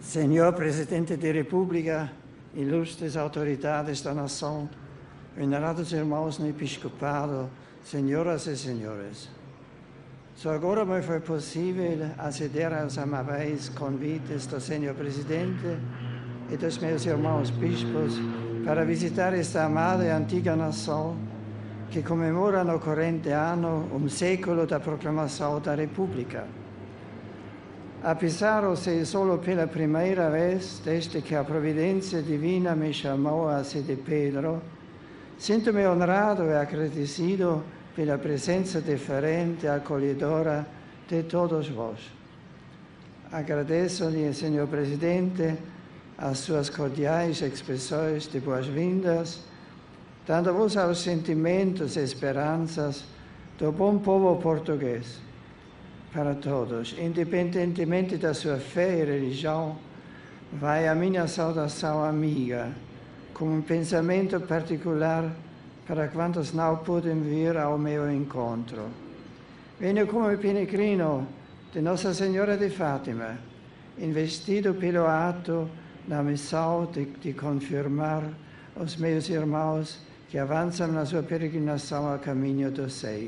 Señor Presidente de República, ilustres autoridades da nação, venerados irmãos no episcopado, senhoras e senhores. Só agora me foi possível aceder aos amáveis convites do Senhor Presidente e dos meus irmãos bispos para visitar esta amada e antiga nação que comemora no corrente ano século da proclamação da República. Apesar de ser solo pela primeira vez desde que a providência divina me chamou a sede Pedro, sinto-me honrado e agradecido pela presença diferente e acolhedora de todos vós. Agradeço-lhe, Senhor Presidente, as suas cordiais expressões de boas-vindas, dando-vos aos sentimentos e esperanças do bom povo português. Para todos, independentemente da sua fé e religião, vai a minha saudação amiga, com um pensamento particular para quantos não podem vir ao meu encontro. Venho como peregrino de Nossa Senhora de Fátima, investido pelo ato da missão de confirmar os meus irmãos que avançam na sua peregrinação a caminho do céu.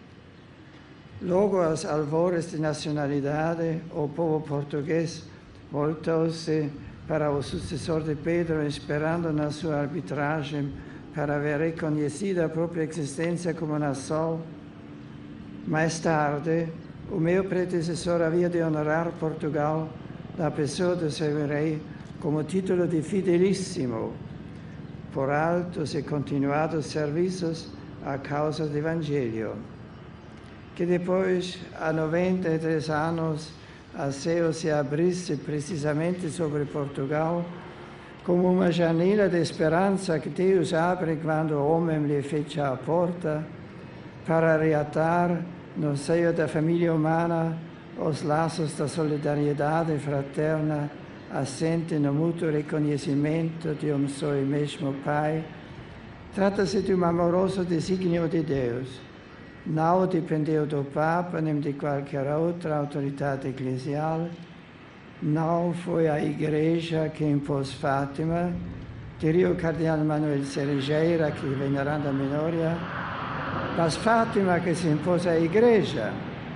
Logo aos alvores de nacionalidade, o povo português voltou-se para o sucessor de Pedro, esperando na sua arbitragem para ver reconhecida a própria existência como nação. Mais tarde, o meu predecessor havia de honrar Portugal na pessoa do seu rei como título de fidelíssimo, por altos e continuados serviços à causa do Evangelho, que depois, há 93 anos, a céu se abrisse precisamente sobre Portugal, como uma janela de esperança que Deus abre quando o homem lhe fecha a porta, para reatar no seio da família humana os laços da solidariedade fraterna, assente no mútuo reconhecimento de só e mesmo Pai. Trata-se de um amoroso desígnio de Deus. Não dependeu do Papa nem de qualquer outra autoridade eclesial. Não foi a Igreja que impôs Fátima, diria o cardeal Manuel Cerejeira, que venerando a memória, mas Fátima que se impôs à Igreja.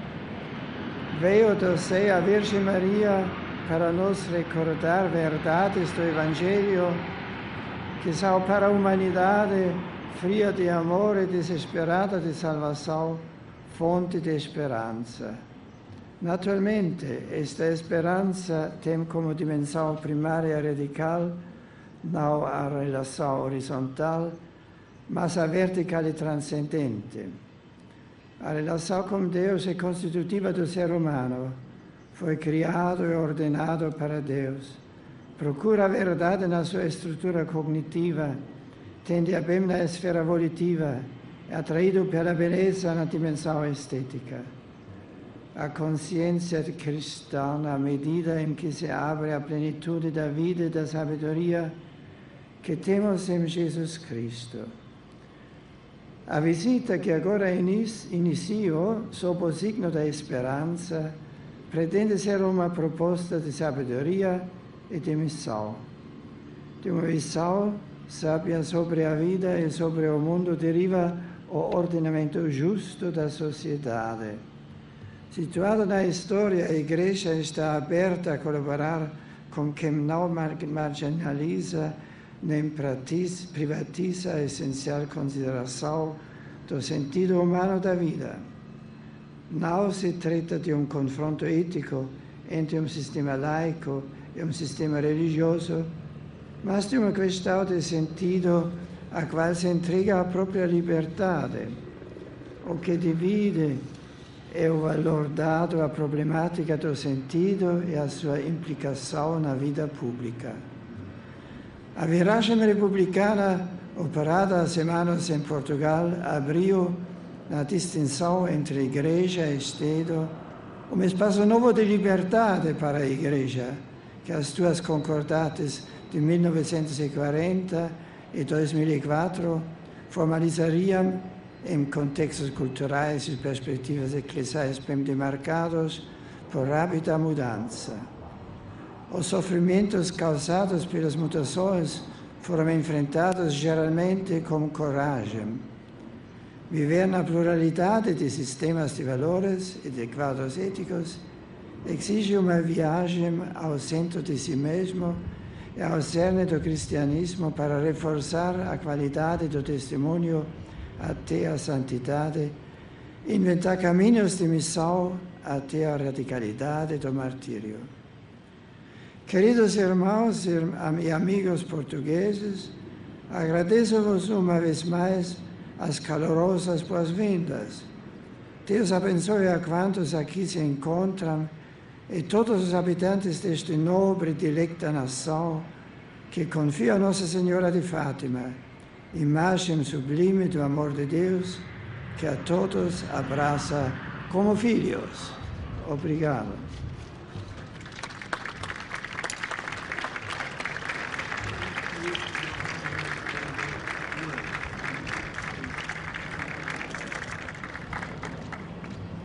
Veio do céu a Virgem Maria para nos recordar verdades do Evangelho que são para a humanidade fria de amor e desesperada de salvação, fonte de esperança. Naturalmente, esta esperança tem como dimensão primária e radical não a relação horizontal, mas a vertical e transcendente. A relação com Deus é constitutiva do ser humano. Foi criado e ordenado para Deus. Procura a verdade na sua estrutura cognitiva, tende a bem na esfera volitiva, é atraído pela beleza na dimensão estética. A consciência cristã, na medida em que se abre a plenitude da vida e da sabedoria que temos em Jesus Cristo. A visita que agora inicio, sob o signo da esperança, pretende ser uma proposta de sabedoria e de missão. De uma missão sábia sobre a vida e sobre o mundo deriva o ordenamento justo da sociedade. Situada na história, a Igreja está aberta a colaborar com quem não marginaliza nem privatiza a essencial consideração do sentido humano da vida. Não se trata de um confronto ético entre um sistema laico e um sistema religioso, mas de uma questão de sentido a qual se entrega a própria liberdade. O que divide é o valor dado à problemática do sentido e à sua implicação na vida pública. A viragem republicana, operada há semanas em Portugal, abriu, na distinção entre Igreja e Estado, um espaço novo de liberdade para a Igreja, que as duas concordates de 1940 e 2004 formalizariam em contextos culturais e perspectivas eclesiais bem demarcados por rápida mudança. Os sofrimentos causados pelas mutações foram enfrentados geralmente com coragem. Viver na pluralidade de sistemas de valores e de quadros éticos exige uma viagem ao centro de si mesmo e ao cerne do cristianismo para reforçar a qualidade do testemunho até a santidade, inventar caminhos de missão até a radicalidade do martírio. Queridos irmãos e amigos portugueses, agradeço-vos uma vez mais as calorosas boas-vindas. Deus abençoe a quantos aqui se encontram e todos os habitantes deste nobre e dilecta nação que confia a Nossa Senhora de Fátima, imagem sublime do amor de Deus, que a todos abraça como filhos. Obrigado.